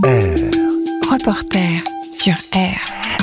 Reporter sur R.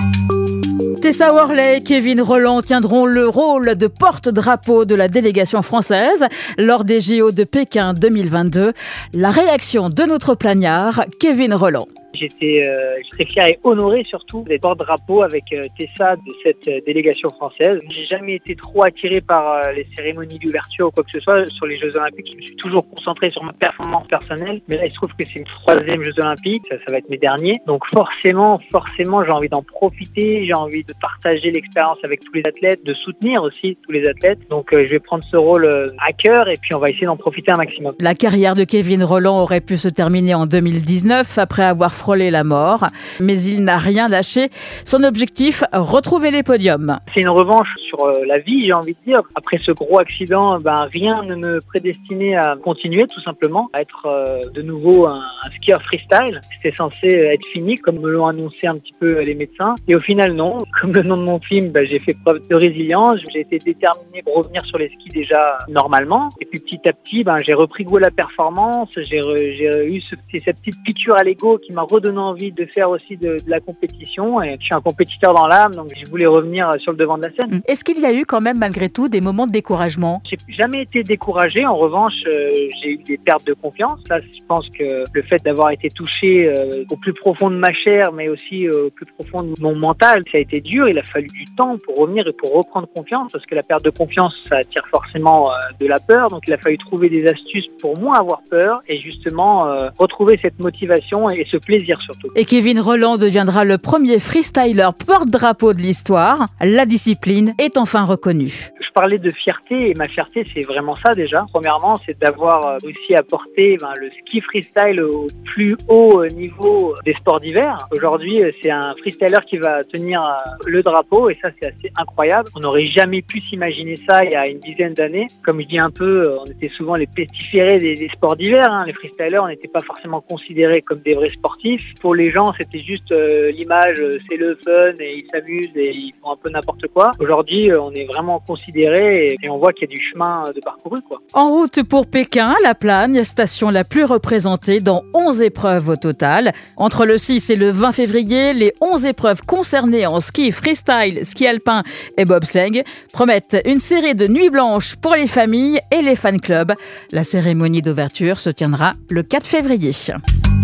Tessa Worley et Kevin Rolland tiendront le rôle de porte-drapeau de la délégation française lors des JO de Pékin 2022. La réaction de notre plagnard, Kevin Rolland. J'étais très fier et honoré surtout d'être porte-drapeau avec Tessa de cette délégation française. J'ai jamais été trop attiré par les cérémonies d'ouverture ou quoi que ce soit sur les Jeux Olympiques. Je me suis toujours concentré sur ma performance personnelle. Mais là, il se trouve que c'est une 3e Jeux Olympiques. Ça va être mes derniers. Donc forcément, j'ai envie d'en profiter. J'ai envie de partager l'expérience avec tous les athlètes, de soutenir aussi tous les athlètes. Donc je vais prendre ce rôle à cœur et puis on va essayer d'en profiter un maximum. La carrière de Kevin Rolland aurait pu se terminer en 2019 après avoir frôlé la mort, mais il n'a rien lâché. Son objectif, retrouver les podiums. C'est une revanche sur la vie, j'ai envie de dire. Après ce gros accident, rien ne me prédestinait à continuer tout simplement, à être de nouveau un skieur freestyle. C'était censé être fini, comme me l'ont annoncé un petit peu les médecins. Et au final, non. Comme le nom de mon film, j'ai fait preuve de résilience. J'ai été déterminé pour revenir sur les skis déjà normalement. Et puis petit à petit, j'ai repris goût à la performance. J'ai eu cette petite piqûre à l'ego qui m'a redonné envie de faire aussi de la compétition. Et je suis un compétiteur dans l'âme, donc je voulais revenir sur le devant de la scène. Est-ce qu'il y a eu quand même malgré tout des moments de découragement? J'ai jamais été découragé. En revanche, j'ai eu des pertes de confiance. Ça, je pense que le fait d'avoir été touché au plus profond de ma chair, mais aussi au plus profond de mon mental, ça a été dur. Il a fallu du temps pour revenir et pour reprendre confiance, parce que la perte de confiance, ça attire forcément de la peur. Donc il a fallu trouver des astuces pour moins avoir peur et justement retrouver cette motivation et ce plaisir surtout. Et Kevin Rolland deviendra le premier freestyler porte-drapeau de l'histoire. La discipline est enfin reconnue. Je parlais de fierté et ma fierté, c'est vraiment ça déjà. Premièrement, c'est d'avoir réussi à porter le ski freestyle au plus haut niveau des sports d'hiver. Aujourd'hui, c'est un freestyler qui va tenir le drapeau et ça, c'est assez incroyable. On n'aurait jamais pu s'imaginer ça il y a une dizaine d'années. Comme je dis un peu, on était souvent les pestiférés des sports d'hiver. Les freestylers n'étaient pas forcément considérés comme des vrais sportifs. Pour les gens, c'était juste l'image, c'est le fun et ils s'amusent et ils font un peu n'importe quoi. Aujourd'hui, on est vraiment considérés et on voit qu'il y a du chemin de parcouru, quoi. En route pour Pékin, La Plagne, station la plus représentée dans 11 épreuves au total. Entre le 6 et le 20 février, les 11 épreuves concernées en ski freestyle, ski alpin et bobsleigh promettent une série de nuits blanches pour les familles et les fan clubs. La cérémonie d'ouverture se tiendra le 4 février.